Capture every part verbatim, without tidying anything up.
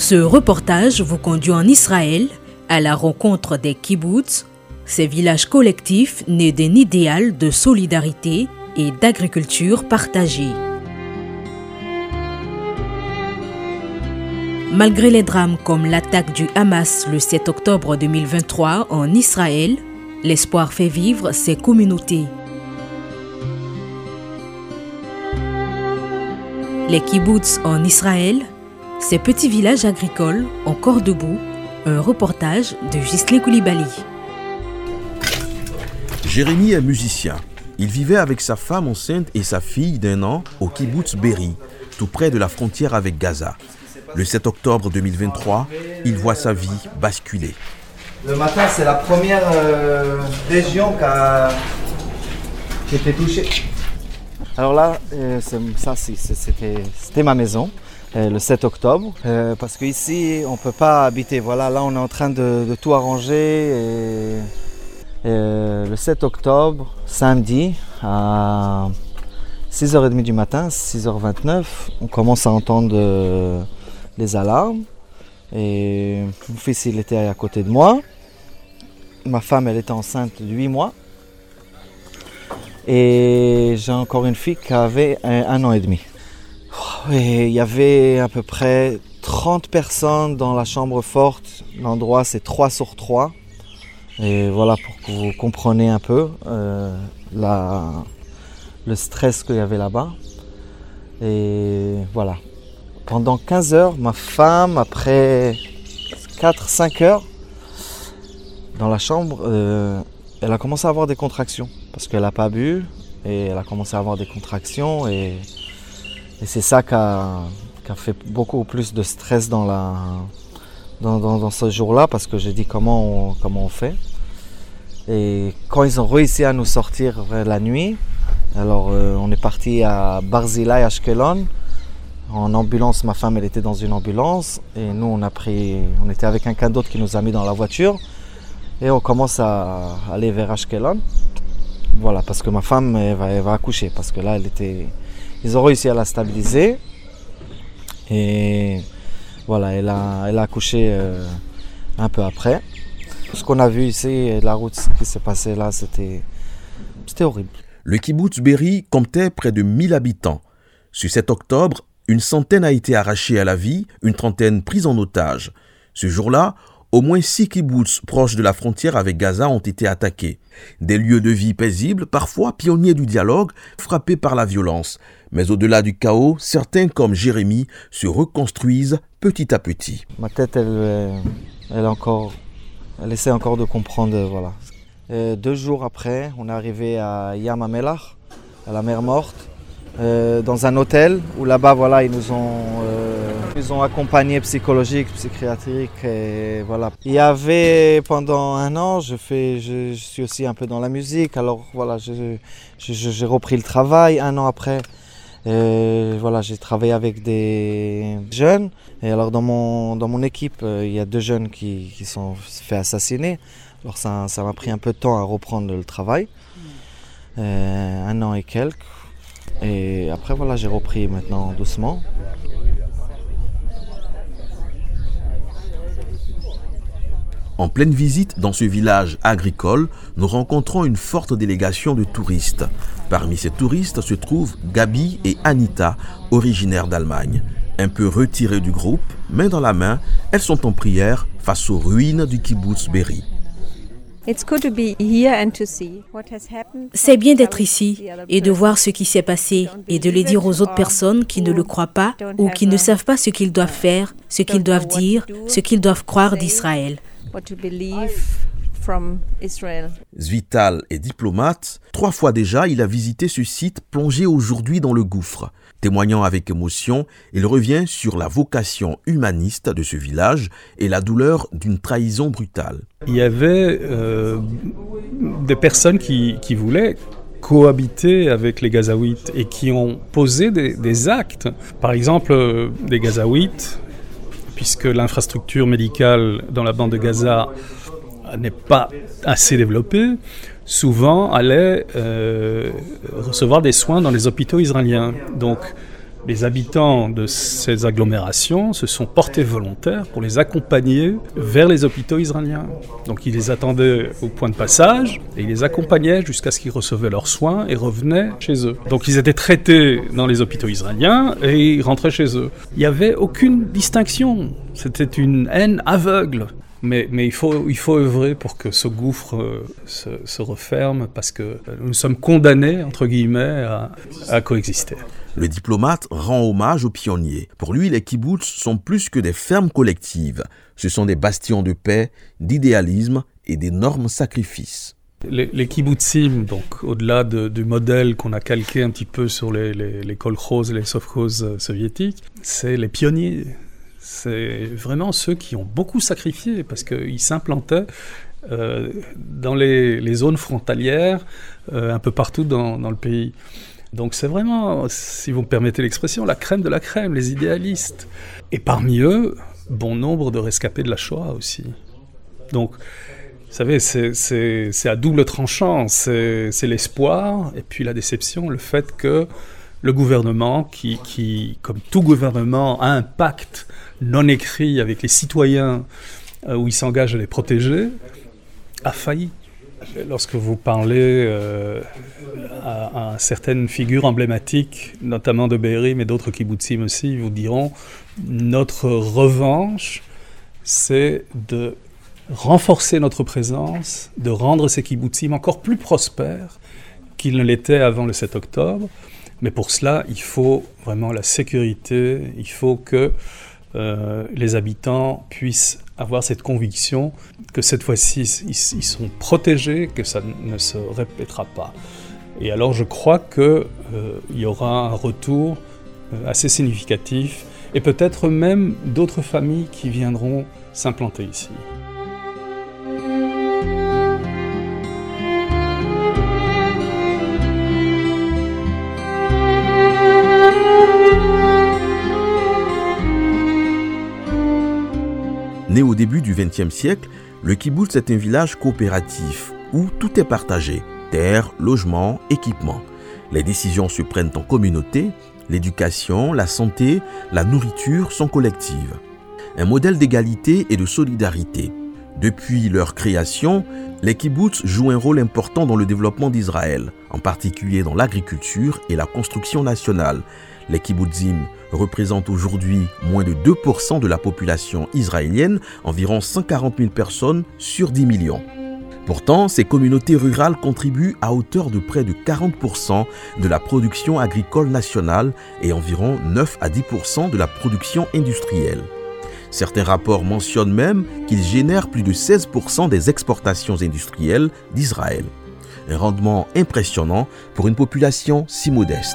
Ce reportage vous conduit en Israël à la rencontre des kibboutz, ces villages collectifs nés d'un idéal de solidarité et d'agriculture partagée. Malgré les drames comme l'attaque du Hamas le sept octobre deux mille vingt-trois en Israël, l'espoir fait vivre ces communautés. Les kibboutz en Israël, ces petits villages agricoles encore debout, un reportage de Ghislain Koulibaly. Jérémy est musicien. Il vivait avec sa femme enceinte et sa fille d'un an au kibboutz Be'eri, tout près de la frontière avec Gaza. Le sept octobre deux mille vingt-trois, il voit sa vie basculer. Le matin, c'est la première euh, région qui a qui était touchée. Alors là, euh, c'est, ça c'est, c'était, c'était ma maison, euh, le sept octobre, euh, parce qu'ici, on ne peut pas habiter. Voilà, là, on est en train de, de tout arranger. Et, et le sept octobre, samedi, à six heures trente du matin, six heures vingt-neuf, on commence à entendre euh, les alarmes. Et mon fils, il était à côté de moi. Ma femme, elle était enceinte de huit mois. Et j'ai encore une fille qui avait un, un an et demi. Et il y avait à peu près trente personnes dans la chambre forte. L'endroit, c'est trois sur trois. Et voilà, pour que vous compreniez un peu euh, la, le stress qu'il y avait là-bas. Et voilà. Pendant quinze heures, ma femme, après quatre cinq heures, dans la chambre, euh, elle a commencé à avoir des contractions. Parce qu'elle n'a pas bu et elle a commencé à avoir des contractions. Et, et c'est ça qui a, qui a fait beaucoup plus de stress dans, la, dans, dans, dans ce jour-là. Parce que j'ai dit comment on, comment on fait. Et quand ils ont réussi à nous sortir la nuit, alors euh, on est parti à Barzilai, Ashkelon. En ambulance, ma femme elle était dans une ambulance et nous on a pris, on était avec un quelqu'un d'autre qui nous a mis dans la voiture et on commence à aller vers Ashkelon. Voilà, parce que ma femme elle va, elle va accoucher parce que là elle était, ils ont réussi à la stabiliser et voilà, elle a, elle a accouché euh, un peu après. Ce qu'on a vu ici, la route qui s'est passée là, c'était, c'était horrible. Le kibboutz Be'eri comptait près de mille habitants. Ce sept octobre, une centaine a été arrachée à la vie, une trentaine prise en otage. Ce jour-là, au moins six kibboutz proches de la frontière avec Gaza ont été attaqués. Des lieux de vie paisibles, parfois pionniers du dialogue, frappés par la violence. Mais au-delà du chaos, certains comme Jérémy se reconstruisent petit à petit. Ma tête, elle, elle, encore, elle essaie encore de comprendre. Voilà. Et deux jours après, on est arrivé à Yam HaMelach, à la mer Morte. Euh, dans un hôtel où là-bas voilà ils nous ont euh, ils ont accompagnés psychologiques, psychiatriques et voilà. Il y avait pendant un an, je fais je, je suis aussi un peu dans la musique, alors voilà je, je, je, j'ai repris le travail un an après. Et voilà, j'ai travaillé avec des jeunes et alors dans mon dans mon équipe euh, il y a deux jeunes qui qui sont fait assassiner. Alors ça ça m'a pris un peu de temps à reprendre le travail, euh, un an et quelques. Et après, voilà, j'ai repris maintenant doucement. En pleine visite dans ce village agricole, nous rencontrons une forte délégation de touristes. Parmi ces touristes se trouvent Gabi et Anita, originaires d'Allemagne. Un peu retirées du groupe, main dans la main, elles sont en prière face aux ruines du kibboutz Be'eri. C'est bien d'être ici et de voir ce qui s'est passé et de le dire aux autres personnes qui ne le croient pas ou qui ne savent pas ce qu'ils doivent faire, ce qu'ils doivent dire, ce qu'ils doivent croire d'Israël. Zvital est diplomate. Trois fois déjà, il a visité ce site plongé aujourd'hui dans le gouffre. Témoignant avec émotion, il revient sur la vocation humaniste de ce village et la douleur d'une trahison brutale. Il y avait euh, des personnes qui, qui voulaient cohabiter avec les Gazaouites et qui ont posé des, des actes. Par exemple, euh, des Gazaouites, puisque l'infrastructure médicale dans la bande de Gaza n'est pas assez développée, souvent allaient euh, recevoir des soins dans les hôpitaux israéliens. Donc Les habitants de ces agglomérations se sont portés volontaires pour les accompagner vers les hôpitaux israéliens. Donc ils les attendaient au point de passage et ils les accompagnaient jusqu'à ce qu'ils recevaient leurs soins et revenaient chez eux. Donc ils étaient traités dans les hôpitaux israéliens et ils rentraient chez eux. Il n'y avait aucune distinction. C'était une haine aveugle. Mais, mais il faut, il faut œuvrer pour que ce gouffre euh, se, se referme parce que nous sommes condamnés, entre guillemets, à, à coexister. Le diplomate rend hommage aux pionniers. Pour lui, les kibboutz sont plus que des fermes collectives. Ce sont des bastions de paix, d'idéalisme et d'énormes sacrifices. Les, les kibbutzim, donc au-delà de, du modèle qu'on a calqué un petit peu sur les, les, les kolkhozes et les sovkhozes soviétiques, c'est les pionniers. C'est vraiment ceux qui ont beaucoup sacrifié parce qu'ils s'implantaient euh, dans les, les zones frontalières euh, un peu partout dans, dans le pays. Donc c'est vraiment, si vous me permettez l'expression, la crème de la crème, les idéalistes. Et parmi eux, bon nombre de rescapés de la Shoah aussi. Donc, vous savez, c'est, c'est, c'est à double tranchant. C'est, c'est l'espoir et puis la déception, le fait que le gouvernement, qui, qui, comme tout gouvernement, a un pacte non écrit avec les citoyens euh, où il s'engage à les protéger, a failli. Lorsque vous parlez euh, à, à certaines figures emblématiques, notamment de Be'eri, mais d'autres kibbutzim aussi, ils vous diront notre revanche, c'est de renforcer notre présence, de rendre ces kibbutzim encore plus prospères qu'ils ne l'étaient avant le sept octobre. Mais pour cela, il faut vraiment la sécurité, il faut que euh, les habitants puissent avoir cette conviction que cette fois-ci, ils, ils sont protégés, que ça ne se répétera pas. Et alors je crois qu'il euh, y aura un retour euh, assez significatif, et peut-être même d'autres familles qui viendront s'implanter ici. Né au début du vingtième siècle, le kibboutz est un village coopératif où tout est partagé, terre, logement, équipement. Les décisions se prennent en communauté, l'éducation, la santé, la nourriture sont collectives. Un modèle d'égalité et de solidarité. Depuis leur création, les kibboutz jouent un rôle important dans le développement d'Israël, en particulier dans l'agriculture et la construction nationale. Les kibbutzim représentent aujourd'hui moins de deux pour cent de la population israélienne, environ cent quarante mille personnes sur dix millions. Pourtant, ces communautés rurales contribuent à hauteur de près de quarante pour cent de la production agricole nationale et environ neuf à dix pour cent de la production industrielle. Certains rapports mentionnent même qu'ils génèrent plus de seize pour cent des exportations industrielles d'Israël. Un rendement impressionnant pour une population si modeste.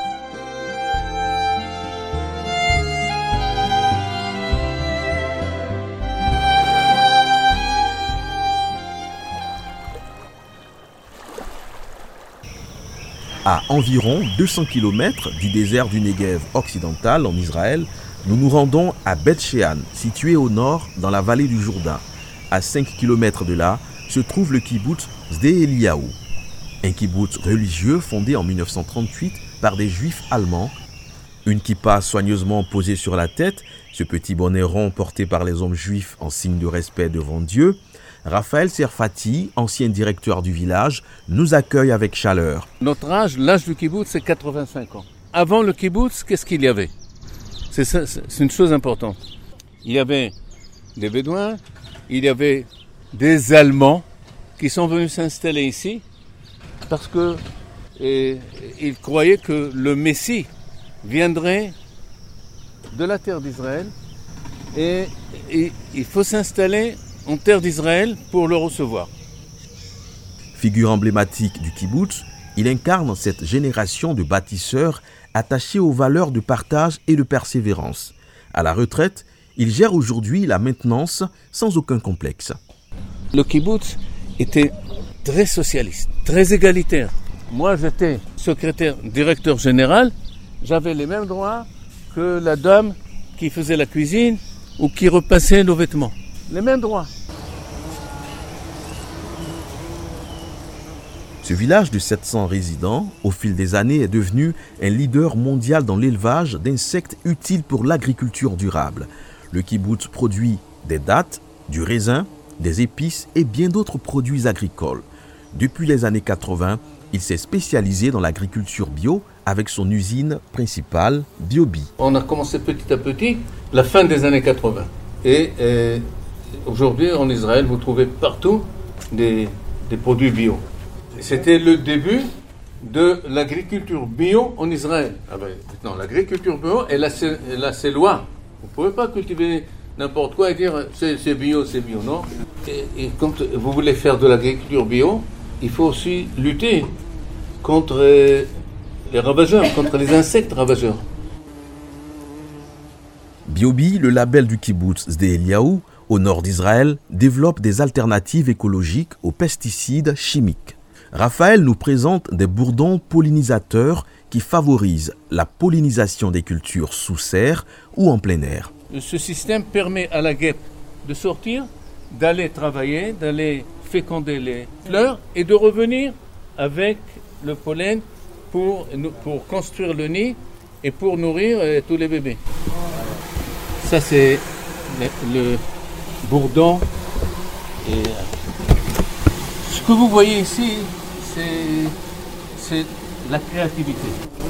À environ deux cents kilomètres du désert du Negev occidental en Israël, nous nous rendons à Beth Shean, situé au nord dans la vallée du Jourdain. À cinq kilomètres de là se trouve le kibboutz Sde Eliyahu, un kibboutz religieux fondé en mille neuf cent trente-huit par des juifs allemands. Une kippa soigneusement posée sur la tête, ce petit bonnet rond porté par les hommes juifs en signe de respect devant Dieu. Raphaël Serfati, ancien directeur du village, nous accueille avec chaleur. Notre âge, l'âge du kibboutz, c'est quatre-vingt-cinq ans. Avant le kibboutz, qu'est-ce qu'il y avait ? c'est, ça, c'est une chose importante. Il y avait des Bédouins, il y avait des Allemands qui sont venus s'installer ici parce que et, ils croyaient que le Messie viendrait de la terre d'Israël et, et il faut s'installer en terre d'Israël pour le recevoir. Figure emblématique du kibboutz, il incarne cette génération de bâtisseurs attachés aux valeurs de partage et de persévérance. À la retraite, il gère aujourd'hui la maintenance sans aucun complexe. Le kibboutz était très socialiste, très égalitaire. Moi, j'étais secrétaire directeur général, j'avais les mêmes droits que la dame qui faisait la cuisine ou qui repassait nos vêtements. Les mêmes droits. Ce village de sept cents résidents, au fil des années, est devenu un leader mondial dans l'élevage d'insectes utiles pour l'agriculture durable. Le kibboutz produit des dattes, du raisin, des épices et bien d'autres produits agricoles. Depuis les années quatre-vingts, il s'est spécialisé dans l'agriculture bio avec son usine principale, Biobi. On a commencé petit à petit, la fin des années quatre-vingts. Et, et aujourd'hui, en Israël, vous trouvez partout des, des produits bio. C'était le début de l'agriculture bio en Israël. Ah ben, maintenant, l'agriculture bio, elle a ses, elle a ses lois. Vous ne pouvez pas cultiver n'importe quoi et dire c'est, c'est bio, c'est bio, non. Et, et quand vous voulez faire de l'agriculture bio, il faut aussi lutter contre les ravageurs, contre les insectes ravageurs. Biobi, le label du kibboutz Sde Eliaou, au nord d'Israël, développe des alternatives écologiques aux pesticides chimiques. Raphaël nous présente des bourdons pollinisateurs qui favorisent la pollinisation des cultures sous serre ou en plein air. Ce système permet à la guêpe de sortir, d'aller travailler, d'aller féconder les fleurs et de revenir avec le pollen pour, pour construire le nid et pour nourrir euh, tous les bébés. Ça, c'est le, le bourdon. Et ce que vous voyez ici, c'est, c'est la créativité.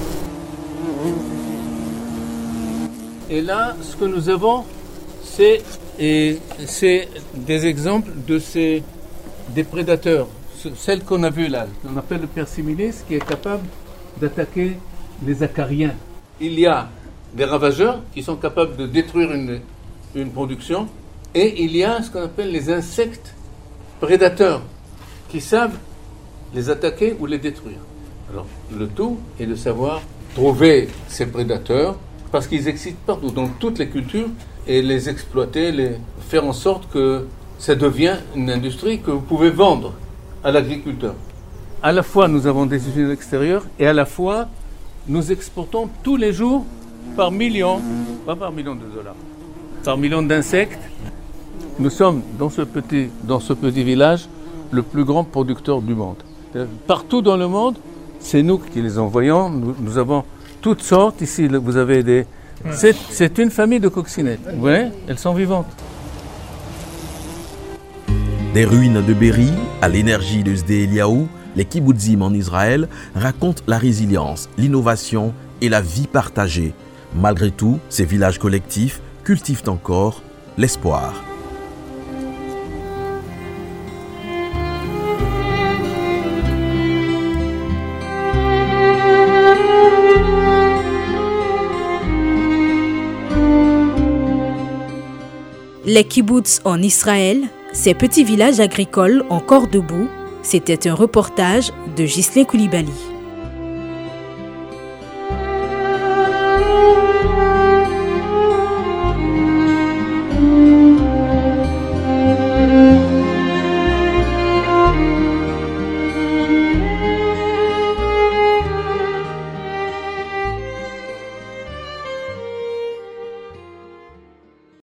Et là, ce que nous avons, c'est, et, c'est des exemples de ces, des prédateurs. Celle qu'on a vue là, qu'on appelle le Persimilis, qui est capable d'attaquer les acariens. Il y a des ravageurs qui sont capables de détruire une, une production, et il y a ce qu'on appelle les insectes prédateurs, qui savent les attaquer ou les détruire. Alors, le tout est de savoir trouver ces prédateurs, parce qu'ils existent partout, dans toutes les cultures, et les exploiter, les faire en sorte que ça devienne une industrie que vous pouvez vendre à l'agriculteur. À la fois, nous avons des usines extérieures, et à la fois, nous exportons tous les jours par millions, pas par millions de dollars, par millions d'insectes. Nous sommes, dans ce petit, dans ce petit village, le plus grand producteur du monde. Partout dans le monde, c'est nous qui les envoyons. Nous, nous avons toutes sortes. Ici, vous avez des... C'est, c'est une famille de coccinettes. Vous voyez, elles sont vivantes. Des ruines de Berry à l'énergie de Sde Eliaou, les kibbutzim en Israël racontent la résilience, l'innovation et la vie partagée. Malgré tout, ces villages collectifs cultivent encore l'espoir. Les kibboutz en Israël, ces petits villages agricoles encore debout, c'était un reportage de Ghislain Koulibaly.